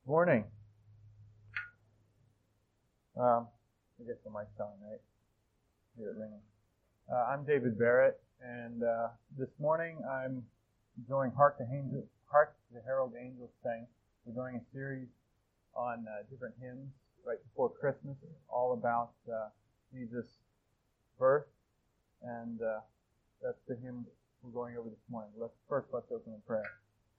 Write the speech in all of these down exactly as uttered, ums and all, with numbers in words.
Morning. Um, I guess the mic's on, right? Hear it ringing. Uh, I'm David Barrett, and uh, this morning I'm doing Hark the, Angel, Hark the Herald Angels Sing. We're doing a series on uh, different hymns right before Christmas, all about uh, Jesus' birth, and uh, that's the hymn we're going over this morning. Let's first let's open in prayer.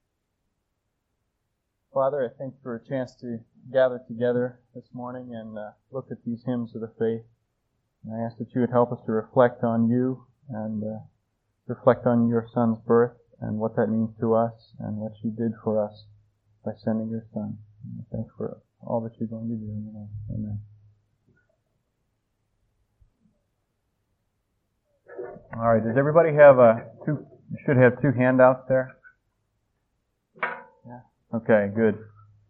Father, I thank you for a chance to gather together this morning and uh, look at these hymns of the faith. And I ask that you would help us to reflect on you and uh, reflect on your Son's birth and what that means to us and what you did for us by sending your Son. And I thank you for all that you're going to do in your name. Amen. All right, does everybody have a two? You should have two handouts there. Yeah. Okay, good.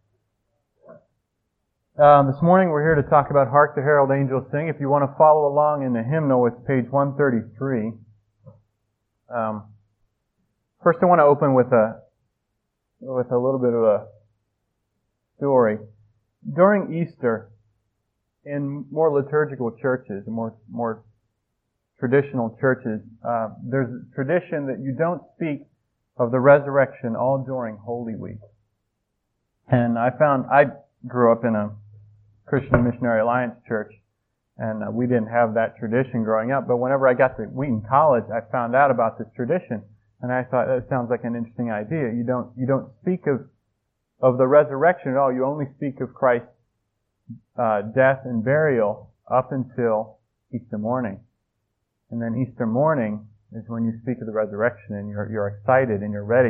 Um, this morning we're here to talk about Hark the Herald Angels Sing. If you want to follow along in the hymnal, it's page one thirty-three. Um, first, I want to open with a with a little bit of a story. During Easter, in more liturgical churches, more more traditional churches, uh, there's a tradition that you don't speak of the resurrection all during Holy Week. And I found, I grew up in a Christian Missionary Alliance church, and uh, we didn't have that tradition growing up, but whenever I got to Wheaton College, I found out about this tradition, and I thought, that sounds like an interesting idea. You don't, you don't speak of, of the resurrection at all. You only speak of Christ's uh, death and burial up until Easter morning. And then Easter morning is when you speak of the resurrection, and you're, you're excited and you're ready.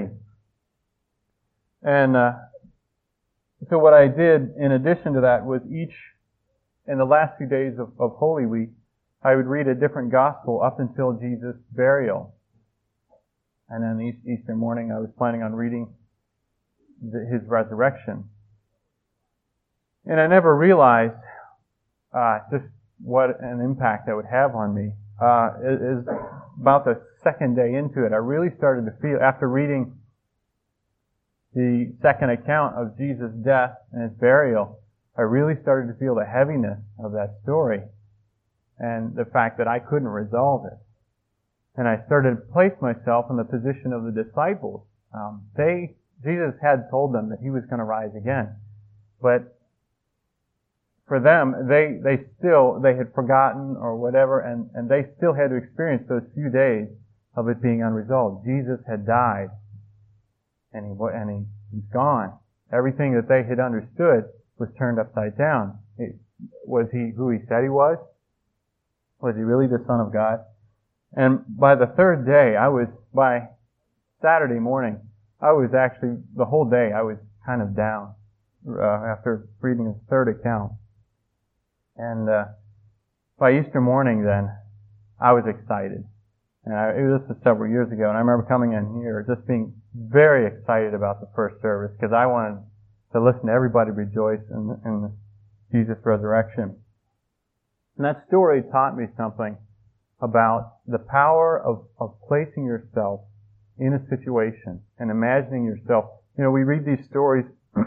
And, uh, So what I did in addition to that was each, in the last few days of, of Holy Week, I would read a different gospel up until Jesus' burial. And then each Easter morning I was planning on reading the, his resurrection. And I never realized uh, just what an impact that would have on me. Uh, it is about the second day into it, I really started to feel, after reading the second account of Jesus' death and his burial, I really started to feel the heaviness of that story and the fact that I couldn't resolve it. And I started to place myself in the position of the disciples. Um, they, Jesus had told them that he was going to rise again, but for them, they they still they had forgotten or whatever, and and they still had to experience those few days of it being unresolved. Jesus had died. And he, and he, he's gone. Everything that they had understood was turned upside down. It, was he who he said he was? Was he really the Son of God? And by the third day, I was, by Saturday morning, I was actually, the whole day, I was kind of down uh, after reading the third account. And uh, by Easter morning then, I was excited. And I, it was, this was several years ago, and I remember coming in here just being very excited about the first service because I wanted to listen to everybody rejoice in, in Jesus' resurrection. And that story taught me something about the power of, of placing yourself in a situation and imagining yourself. You know, we read these stories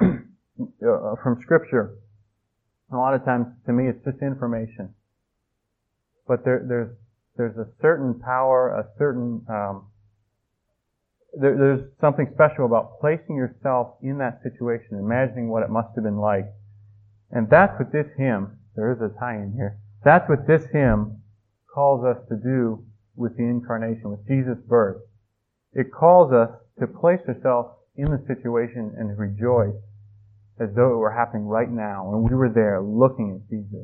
from Scripture. A lot of times, to me, it's just information. But there, there's There's a certain power, a certain, um, there, there's something special about placing yourself in that situation, imagining what it must have been like. And that's what this hymn, there is a tie-in here, that's what this hymn calls us to do with the incarnation, with Jesus' birth. It calls us to place ourselves in the situation and rejoice as though it were happening right now, and we were there looking at Jesus.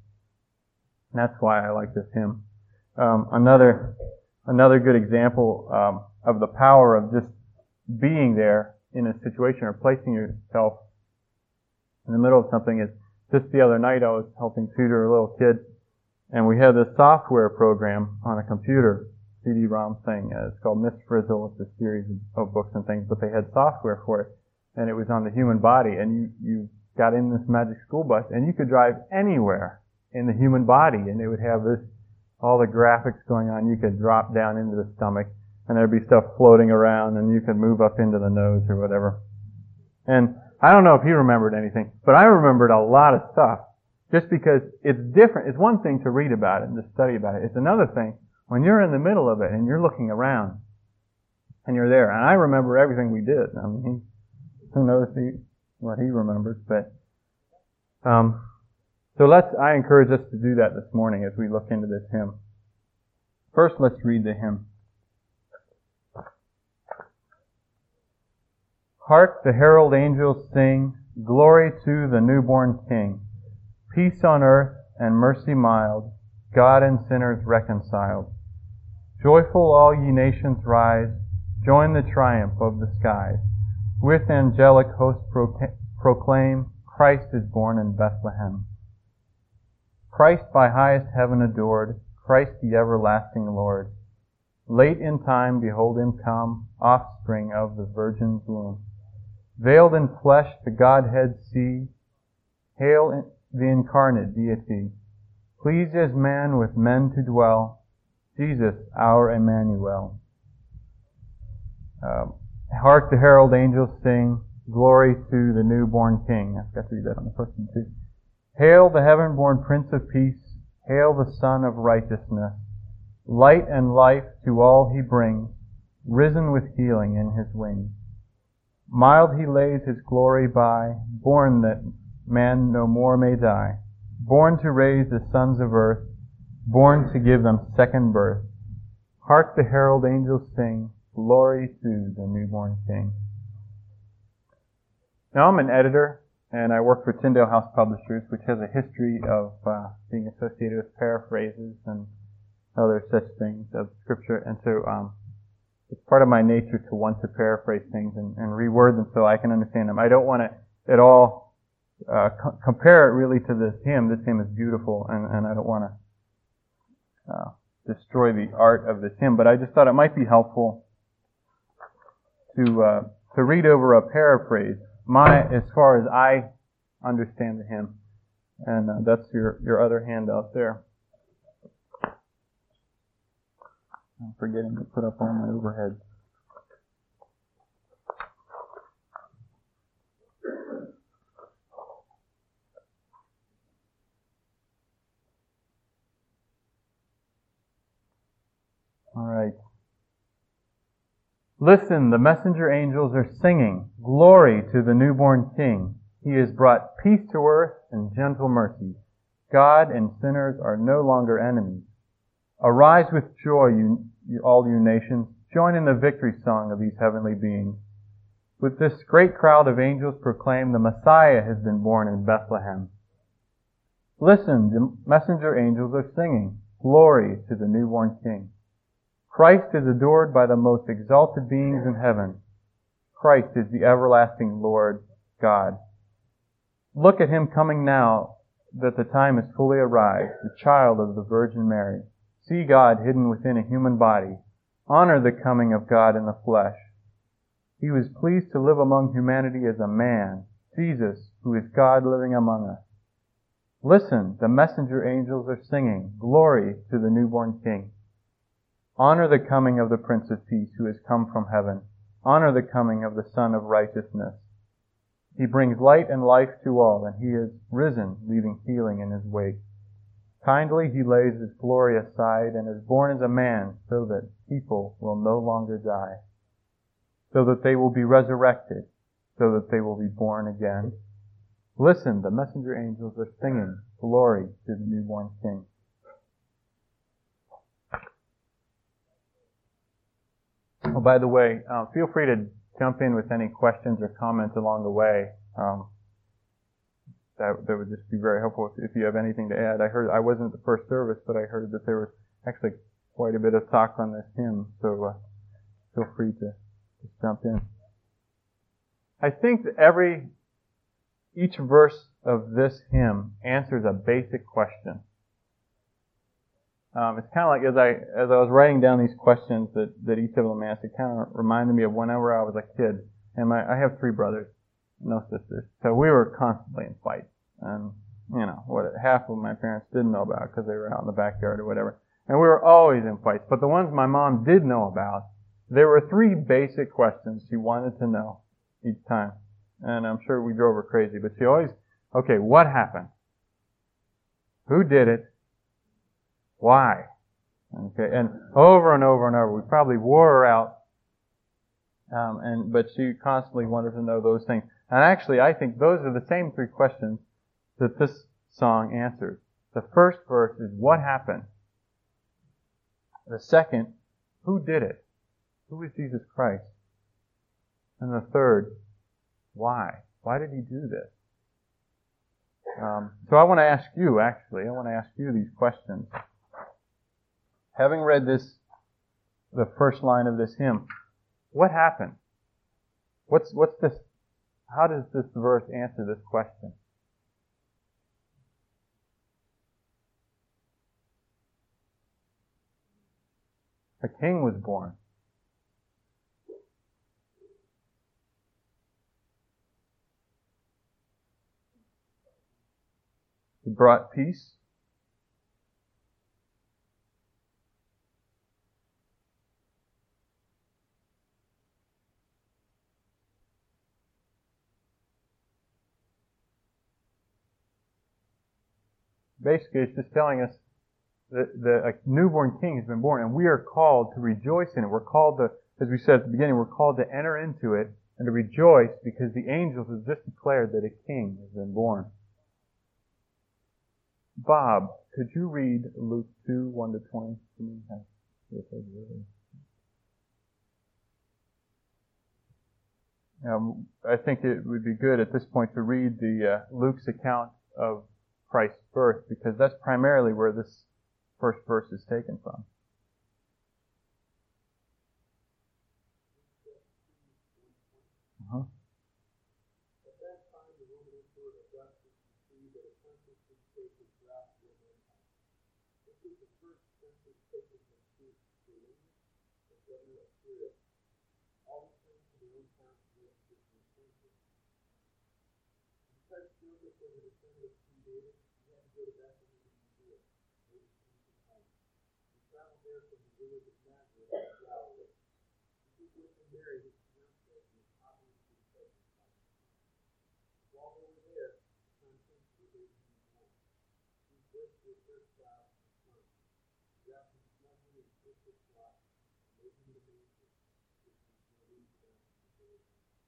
And that's why I like this hymn. Um, another another good example um, of the power of just being there in a situation or placing yourself in the middle of something is just the other night I was helping tutor a little kid, and we had this software program on a computer, C D ROM thing. Uh, it's called Miss Frizzle. It's a series of books and things, but they had software for it, and it was on the human body. And you you got in this magic school bus, and you could drive anywhere in the human body, and it would have this. All the graphics going on, you could drop down into the stomach, and there'd be stuff floating around, and you could move up into the nose or whatever. And I don't know if he remembered anything, but I remembered a lot of stuff. Just because it's different. It's one thing to read about it and to study about it. It's another thing when you're in the middle of it and you're looking around and you're there. And I remember everything we did. I mean, he, who knows he, what he remembered, but, um, so let's, I encourage us to do that this morning as we look into this hymn. First, let's read the hymn. Hark, the herald angels sing, glory to the newborn King. Peace on earth and mercy mild, God and sinners reconciled. Joyful all ye nations rise, join the triumph of the skies. With angelic hosts proclaim, Christ is born in Bethlehem. Christ by highest heaven adored, Christ the everlasting Lord. Late in time behold him come, offspring of the Virgin's womb. Veiled in flesh the Godhead see, hail the incarnate deity. Pleased as man with men to dwell, Jesus our Emmanuel. Um, Hark the herald angels sing, glory to the newborn King. I forgot to read that on the first one too. Hail the heaven-born Prince of Peace, hail the Son of Righteousness. Light and life to all he brings, risen with healing in his wings. Mild he lays his glory by, born that man no more may die. Born to raise the sons of earth, born to give them second birth. Hark the herald angels sing, glory to the newborn King. Now I'm an editor, and I work for Tyndale House Publishers, which has a history of uh, being associated with paraphrases and other such things of Scripture. And so um, it's part of my nature to want to paraphrase things and, and reword them so I can understand them. I don't want to at all uh, co- compare it really to this hymn. This hymn is beautiful, and, and I don't want to uh, destroy the art of this hymn, but I just thought it might be helpful to uh, to read over a paraphrase, my as far as I understand the hymn, and uh, that's your your other handout there. I'm forgetting to put up all my overhead. All right. Listen, the messenger angels are singing, glory to the newborn King. He has brought peace to earth and gentle mercy. God and sinners are no longer enemies. Arise with joy, you, you, all you nations. Join in the victory song of these heavenly beings. With this great crowd of angels proclaim the Messiah has been born in Bethlehem. Listen, the messenger angels are singing, glory to the newborn King. Christ is adored by the most exalted beings in heaven. Christ is the everlasting Lord God. Look at him coming now that the time is fully arrived, the child of the Virgin Mary. See God hidden within a human body. Honor the coming of God in the flesh. He was pleased to live among humanity as a man, Jesus, who is God living among us. Listen, the messenger angels are singing, glory to the newborn King. Honor the coming of the Prince of Peace who has come from heaven. Honor the coming of the Son of Righteousness. He brings light and life to all, and he is risen, leaving healing in his wake. Kindly he lays his glory aside and is born as a man so that people will no longer die, so that they will be resurrected, so that they will be born again. Listen, the messenger angels are singing, glory to the newborn King. Oh, by the way, uh, feel free to jump in with any questions or comments along the way. Um, that, that would just be very helpful if, if you have anything to add. I heard, I wasn't at the first service, but I heard that there was actually quite a bit of talk on this hymn, so uh, feel free to just jump in. I think that every, each verse of this hymn answers a basic question. Um, it's kind of like as I as I was writing down these questions that, that each of them asked, it kind of reminded me of whenever I was a kid. And my, I have three brothers, no sisters, so we were constantly in fights. And you know what half of my parents didn't know about because they were out in the backyard or whatever. And we were always in fights. But the ones my mom did know about, there were three basic questions she wanted to know each time. And I'm sure we drove her crazy, but she always, okay, what happened? Who did it? Why? Okay, and over and over and over, we probably wore her out. Um, and but she constantly wanted to know those things. And actually, I think those are the same three questions that this song answers. The first verse is, what happened? The second, who did it? Who is Jesus Christ? And the third, why? Why did he do this? Um, so I want to ask you, actually, I want to ask you these questions. Having read this, the first line of this hymn, what happened? What's, what's this, how does this verse answer this question? A king was born. He brought peace. Basically, it's just telling us that the, a newborn king has been born, and we are called to rejoice in it. We're called to, as we said at the beginning, we're called to enter into it and to rejoice because the angels have just declared that a king has been born. Bob, could you read Luke two, one to twenty to me? Um, I think it would be good at this point to read the uh, Luke's account of Christ's birth, because that's primarily where this first verse is taken from. Uh-huh. At that time, the Roman Emperor Augustus decreed that a census should take his draft for mankind. This was the first census taken from Chief Gallienus, the governor of Syria. All returned to their own towns to register for the census. Because Joseph was a descendant of King David, he had to go to Bethlehem in Judea, where he came from home. He traveled there from the village of Nazareth to Galilee. He took with him Mary, his fiancée, and was obviously pregnant by him. While they were there, the time came for the baby to be born. He birth to a first child, a son. He wrapped him snugly in sacred cloth and laid him in a manger, which was where we began to the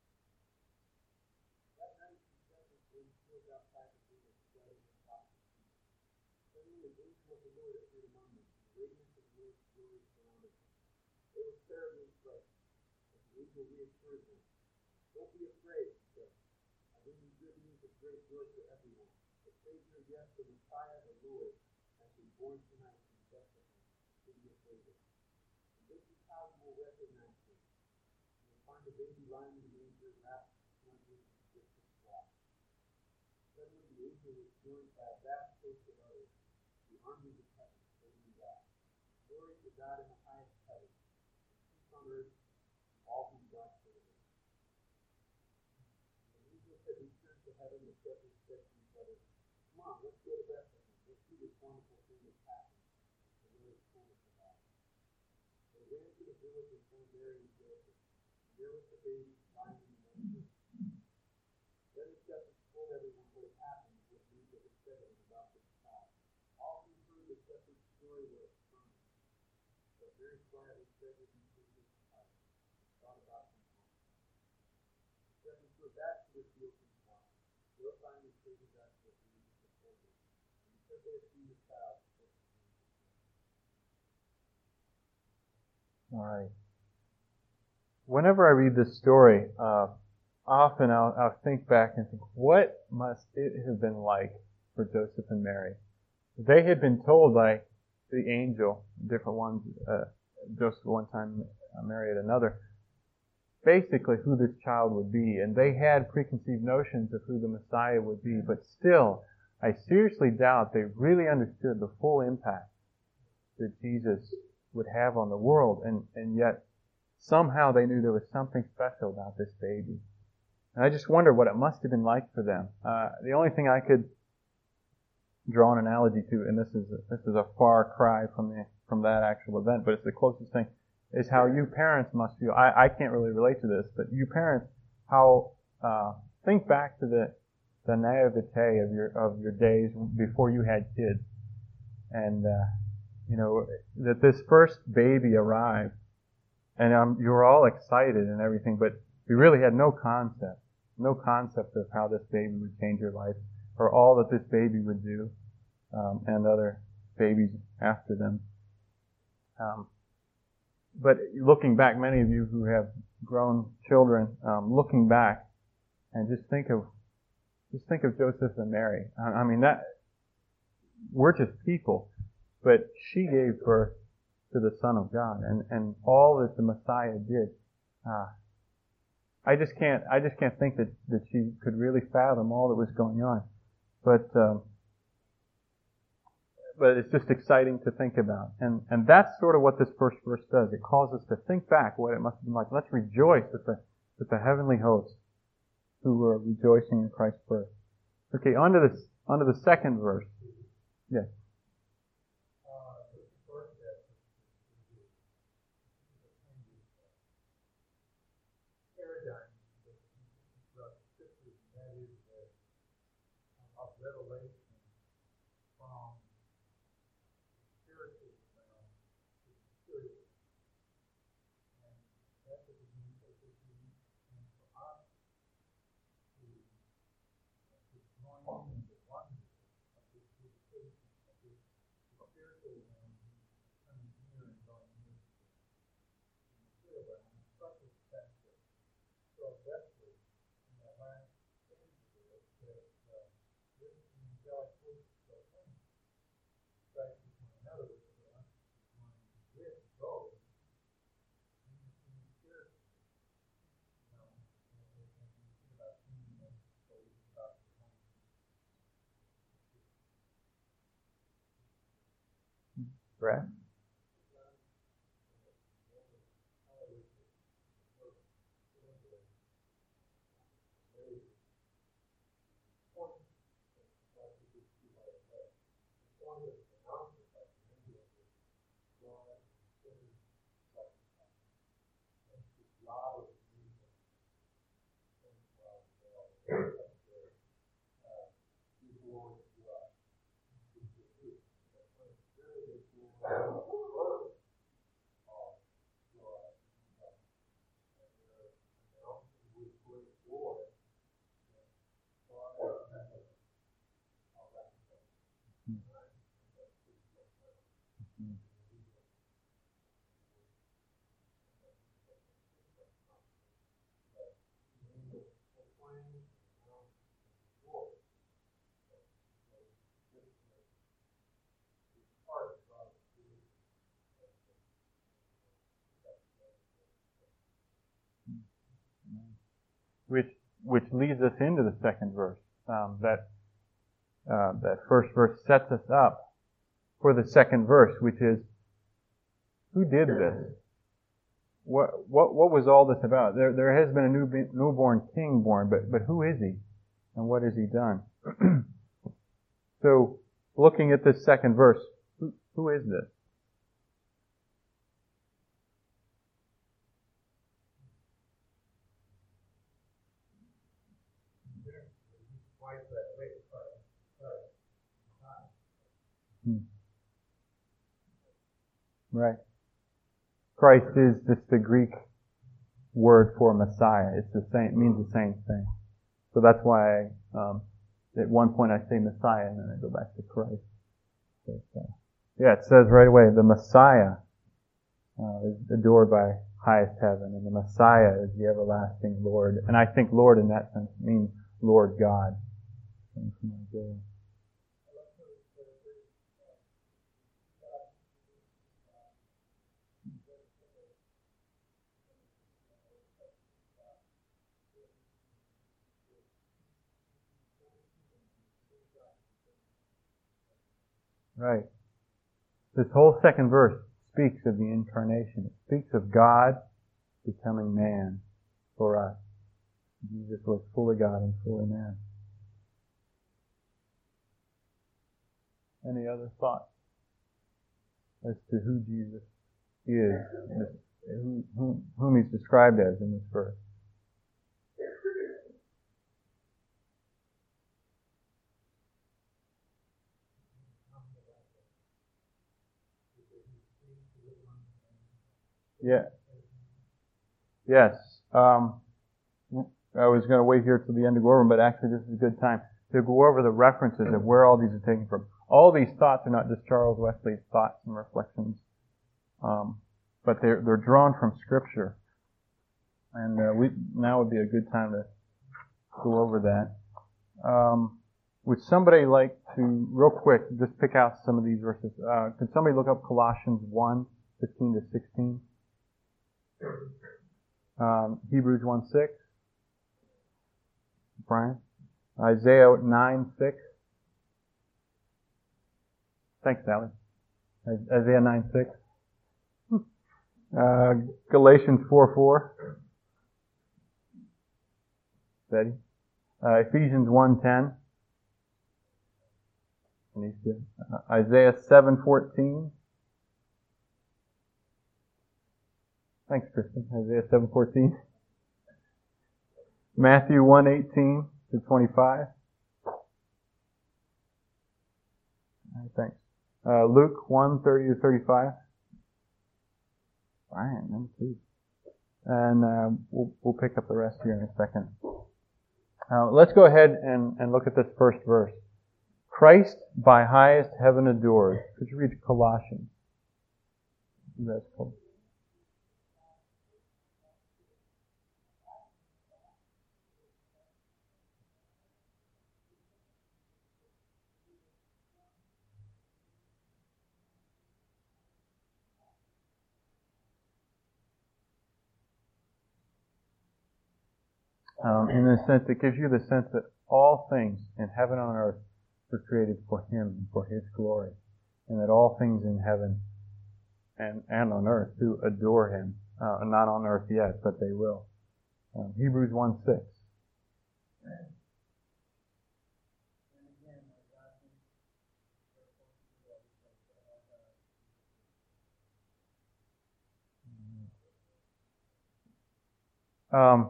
That night, the shepherds were in the fields outside the village, spreading their flocks of sheep. Suddenly, an angel of the Lord appeared among them, and the radiance of the Lord's glory surrounded them. They were terribly frightened, but the angel reassured them. Don't be afraid, he said. I bring you good news of great joy for everyone. The Savior, yes, the Messiah, the Lord, has been born tonight in Bethlehem, city of David. And this is how you will recognize him. You will find a baby lying in the manger, wrapped snugly in sacred cloth. Suddenly the angel was joined by a vast host of others, the armies of heaven, praising God. Glory to God in the highest heaven, and peace on earth, all whom God favors. When the angels had returned to heaven, the shepherds said to each other, come on, let's go to Bethlehem. Let's see this wonderful thing that's happened. The Lord has told us about it. They ran to the village and found Mary and Joseph. And there was the baby lying in the manger. Then the shepherds told everyone what had happened and what news had been said to them about this child. All who heard the shepherd's story were astonished. But Mary quietly treasured these things in her heart and thought about them all. The shepherds were back to their fields and flocks, glorifying and praising God for the news of the Lord. And because they had seen the child, they worshiped him. All right. Whenever I read this story, uh, often I'll, I'll think back and think, what must it have been like for Joseph and Mary? They had been told by the angel, different ones, uh, Joseph one time, uh, Mary at another, basically who this child would be. And they had preconceived notions of who the Messiah would be. But still, I seriously doubt they really understood the full impact that Jesus would have on the world. And, and yet, somehow they knew there was something special about this baby. And I just wonder what it must have been like for them. Uh, the only thing I could draw an analogy to, and this is a, this is a far cry from the from that actual event, but it's the closest thing, is how you parents must feel. I, I can't really relate to this, but you parents, how uh, think back to the the naivete of your of your days before you had kids, and uh, you know that this first baby arrived, and um, you were all excited and everything, but you really had no concept, no concept of how this baby would change your life, or all that this baby would do, um, and other babies after them. Um, but looking back, many of you who have grown children, um, looking back, and just think of just think of Joseph and Mary. I, I mean, that we're just people, but she gave birth to the Son of God, and and all that the Messiah did. Uh, I just can't I just can't think that that she could really fathom all that was going on, but. Um, But it's just exciting to think about. And and that's sort of what this first verse does. It calls us to think back what it must have been like. Let's rejoice with the with the heavenly hosts who were rejoicing in Christ's birth. Okay, on to this on to the second verse. Yes. Revelation from spiritual realm to the spiritual. And that's what it means for this means and for us to, to join in the wonder of this visitation of this spiritual realm coming near and going near to the material realm. And such a factor. So definitely in the last stanza there, it says uh, this is the angelic voice of the Christ is one another with us, one with those in the same spirit. You know, and, and, and you think about singing and so we think about the home. Brad? Which which leads us into the second verse. Um, that uh, that first verse sets us up for the second verse, which is, who did this? What what what was all this about? There there has been a new newborn king born, but but who is he, and what has he done? So, looking at this second verse, who who is this? Hmm. Right. Christ is just the Greek word for Messiah. It's the same, it means the same thing. So that's why um, at one point I say Messiah and then I go back to Christ. But, uh, yeah, it says right away, the Messiah uh, is adored by highest heaven, and the Messiah is the everlasting Lord. And I think Lord in that sense means Lord God. Right. This whole second verse speaks of the incarnation. It speaks of God becoming man for us. Jesus was fully God and fully man. Any other thoughts as to who Jesus is, who, whom, whom he's described as in this verse? Yeah. Yes. Um, I was going to wait here till the end to go over them, but actually this is a good time to go over the references of where all these are taken from. All these thoughts are not just Charles Wesley's thoughts and reflections, um, but they're they're drawn from Scripture. And uh, we now would be a good time to go over that. Um, would somebody like to, real quick, just pick out some of these verses? Uh, could somebody look up Colossians one, fifteen to sixteen? Um, Hebrews one six. Brian? Isaiah nine six. Thanks, Sally. Isaiah nine six. Uh, Galatians four four. Betty. Uh, Ephesians one ten. Uh, Isaiah seven fourteen. Thanks, Kristen. Isaiah seven fourteen. Matthew one eighteen to twenty-five. Right, thanks. Uh, Luke one thirty to thirty-five. Brian, number two. And uh, we'll, we'll pick up the rest here in a second. Uh, let's go ahead and, and look at this first verse. Christ by highest heaven adored. Could you read Colossians? That's cool. Um, in the sense, it gives you the sense that all things in heaven and on earth were created for Him and for His glory, and that all things in heaven and, and on earth do adore Him. Uh, not on earth yet, but they will. Um, Hebrews one six. Um,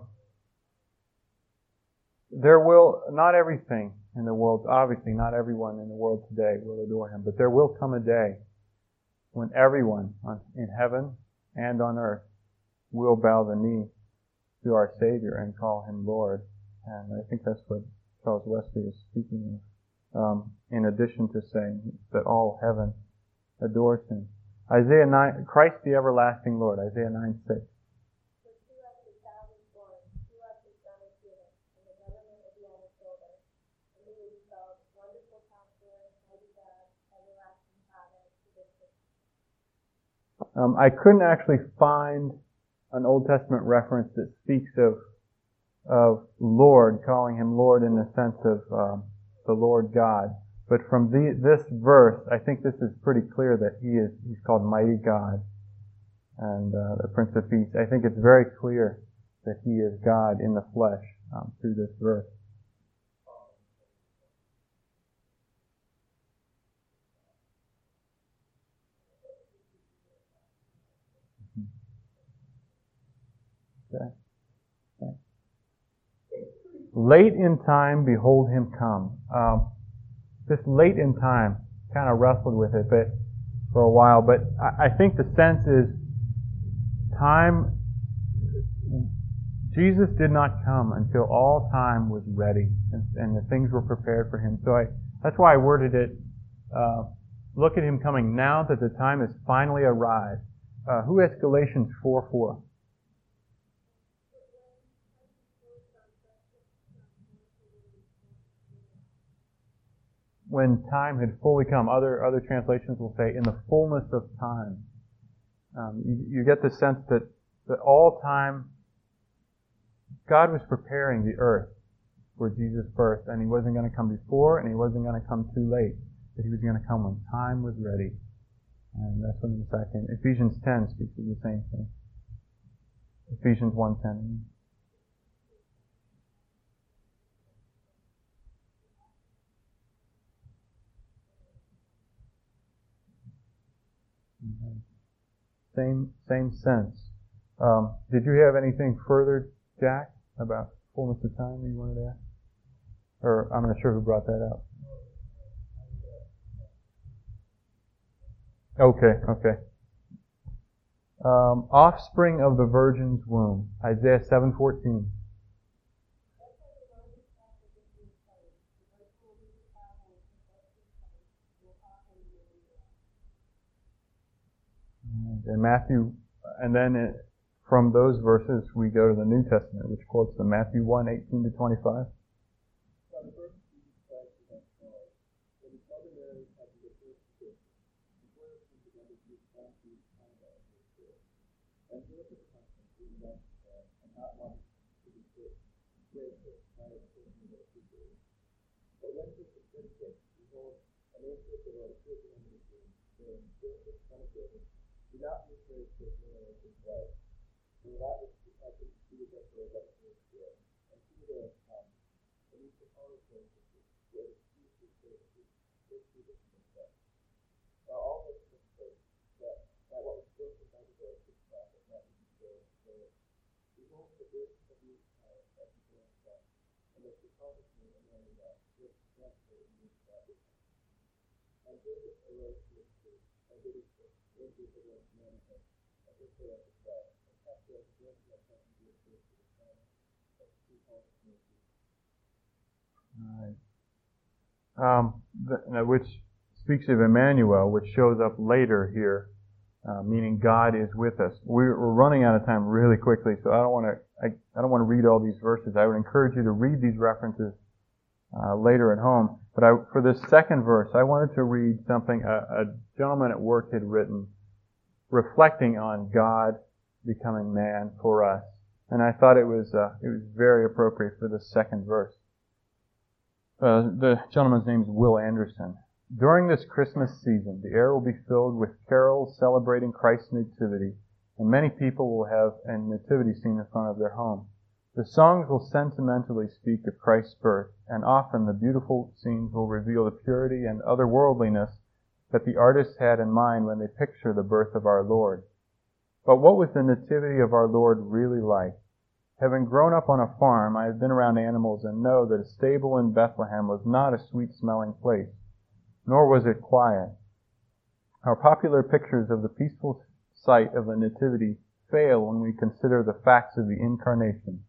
there will, not everything in the world, obviously not everyone in the world today will adore Him, but there will come a day when everyone on, in heaven and on earth will bow the knee to our Savior and call Him Lord. And I think that's what Charles Wesley is speaking of, um, in addition to saying that all heaven adores Him. Isaiah nine, Christ the everlasting Lord, Isaiah nine six. Um, I couldn't actually find an Old Testament reference that speaks of of Lord, calling Him Lord in the sense of um, the Lord God. But from the, this verse, I think this is pretty clear that He is He's called Mighty God and uh, the Prince of Peace. I think it's very clear that He is God in the flesh um, through this verse. Okay. Okay. Late in time, behold Him come. Um, this late in time, kind of wrestled with it, but for a while. But I, I think the sense is time. Jesus did not come until all time was ready and, and the things were prepared for Him. So I, that's why I worded it. Uh, look at Him coming now that the time has finally arrived. Uh, who has Galatians four four? When time had fully come. Other other translations will say, in the fullness of time. Um, you, you get the sense that, that all time, God was preparing the earth for Jesus' birth, and He wasn't going to come before, and He wasn't going to come too late. But He was going to come when time was ready. And that's what the second. Ephesians ten speaks of the same thing. Ephesians one ten. Same same sense. Um, did you have anything further, Jack, about fullness of time you wanted to ask? Or I'm not sure who brought that up. Okay, okay. Um, offspring of the virgin's womb. Isaiah seven fourteen. And Matthew, and then it, from those verses we go to the New Testament, which quotes the Matthew one eighteen to twenty-five. But when Jesus was sick, behold, an angel of the Lord appeared to him in a dream, saying, Joseph, son of David, do not be afraid to take Mary as his wife, for that which is happened to you that for that is spirit, and she will come, and you shall call his name Jesus, where he is saved, this Jesus himself. Now all this took place, that, that what was spoken by the Lord this prophet might be fulfilled, saying, behold, the virgin will be with child, that he will son, and they shall call his name Emmanuel, which translated means God with us. And Joseph arose to his feet, and did his work, angels of the Lord commanded him, and took her as his wife, and cast her as a virgin that had to be a first to the son, that she called his name Jesus. Right. Um, the, which speaks of Emmanuel, which shows up later here, uh, meaning God is with us. We're, we're running out of time really quickly, so I don't want to. I, I don't want to read all these verses. I would encourage you to read these references uh, later at home. But I, for this second verse, I wanted to read something a, a gentleman at work had written, reflecting on God becoming man for us, and I thought it was uh, it was very appropriate for the second verse. Uh, the gentleman's name is Will Anderson. During this Christmas season, the air will be filled with carols celebrating Christ's nativity, and many people will have a nativity scene in front of their home. The songs will sentimentally speak of Christ's birth, and often the beautiful scenes will reveal the purity and otherworldliness that the artists had in mind when they picture the birth of our Lord. But what was the nativity of our Lord really like? Having grown up on a farm, I have been around animals and know that a stable in Bethlehem was not a sweet-smelling place, nor was it quiet. Our popular pictures of the peaceful sight of the Nativity fail when we consider the facts of the Incarnation.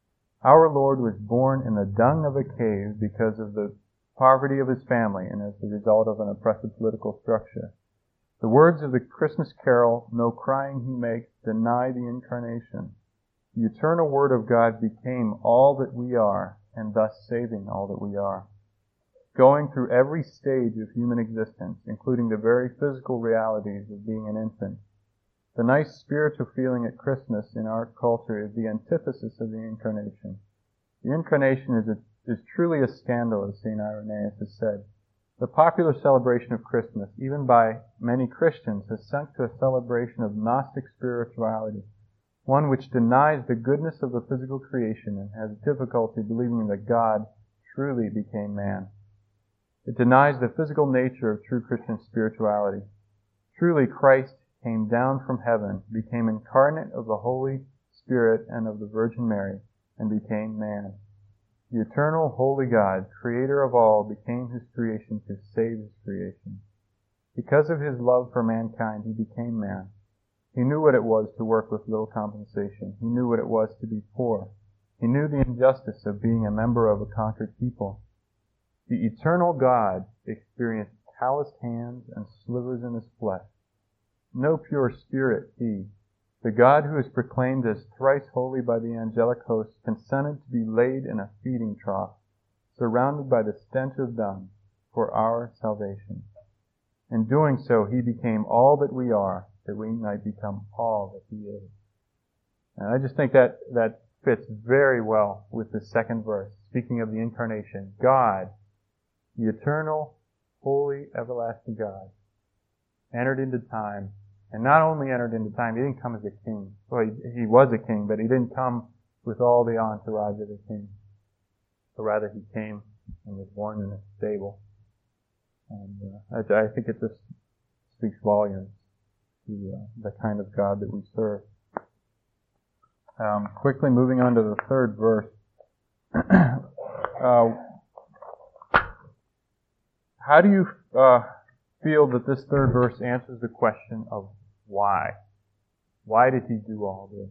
Our Lord was born in the dung of a cave because of the poverty of his family and as the result of an oppressive political structure. The words of the Christmas carol, "No crying he makes," deny the Incarnation. The eternal Word of God became all that we are, and thus saving all that we are. Going through every stage of human existence, including the very physical realities of being an infant. The nice spiritual feeling at Christmas in our culture is the antithesis of the Incarnation. The Incarnation is, a, is truly a scandal, as Saint Irenaeus has said. The popular celebration of Christmas, even by many Christians, has sunk to a celebration of Gnostic spirituality, one which denies the goodness of the physical creation and has difficulty believing that God truly became man. It denies the physical nature of true Christian spirituality. Truly, Christ came down from heaven, became incarnate of the Holy Spirit and of the Virgin Mary, and became man. The eternal, holy God, creator of all, became his creation to save his creation. Because of his love for mankind, he became man. He knew what it was to work with little compensation. He knew what it was to be poor. He knew the injustice of being a member of a conquered people. The eternal God experienced calloused hands and slivers in his flesh. No pure spirit he, the God who is proclaimed as thrice holy by the angelic host, consented to be laid in a feeding trough, surrounded by the stench of dung, for our salvation. In doing so, he became all that we are, that we might become all that he is. And I just think that that fits very well with the second verse, speaking of the Incarnation. God, the eternal, holy, everlasting God, entered into time, and not only entered into time, he didn't come as a king. Well, he, he was a king, but he didn't come with all the entourage of a king. But rather, he came and was born in a stable. And uh, I, I think it just speaks volumes to uh, the kind of God that we serve. Um, quickly moving on to the third verse. uh, how do you uh, feel that this third verse answers the question of why? Why did He do all this?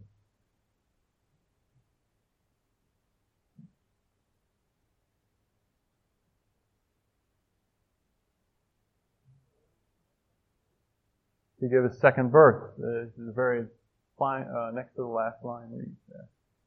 To give a second birth. Uh, this is the very line, uh, next to the last line reads there.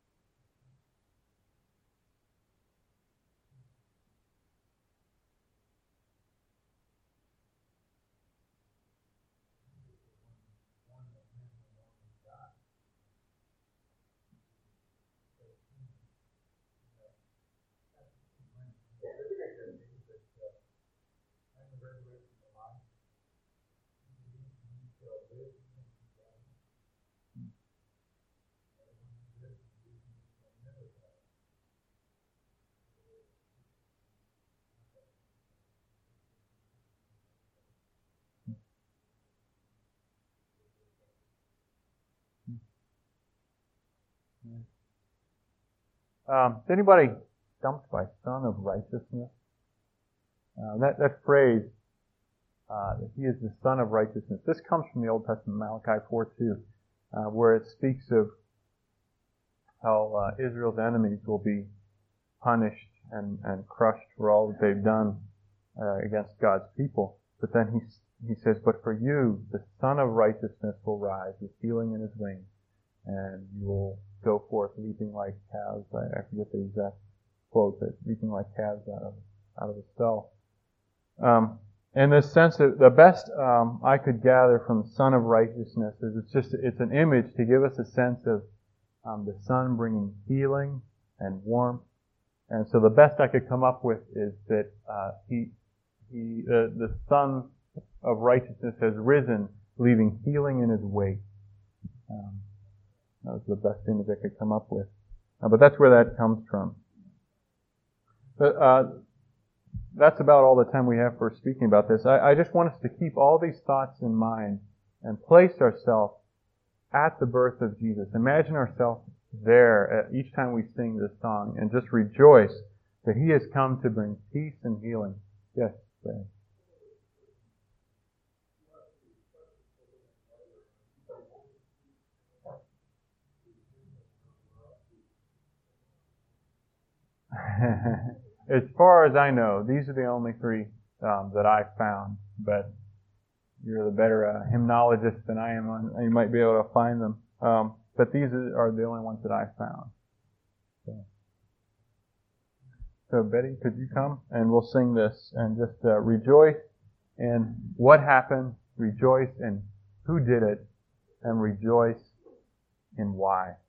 Um, is anybody stumped by Son of Righteousness? Uh, that, that phrase, uh, that He is the Son of Righteousness, this comes from the Old Testament, Malachi four two, uh, where it speaks of how uh, Israel's enemies will be punished and, and crushed for all that they've done uh, against God's people. But then he, he says, but for you, the Son of Righteousness will rise with healing in His wings, and you will go forth leaping like calves. I, I forget the exact quote, but leaping like calves out of out of a stall. Um, in this sense, that the best um, I could gather from Son of Righteousness is it's just it's an image to give us a sense of um, the Son bringing healing and warmth. And so the best I could come up with is that uh, he he uh, the Son of Righteousness has risen, leaving healing in His wake. Um, That was the best image I could come up with. Uh, but that's where that comes from. But uh, that's about all the time we have for speaking about this. I, I just want us to keep all these thoughts in mind and place ourselves at the birth of Jesus. Imagine ourselves there at each time we sing this song and just rejoice that He has come to bring peace and healing. Yes, Brad. As far as I know, these are the only three um, that I've found. But you're the better uh, hymnologist than I am. On, you might be able to find them. Um, but these are the only ones that I've found. So, so Betty, could you come and we'll sing this and just uh, rejoice in what happened, rejoice in who did it, and rejoice in why.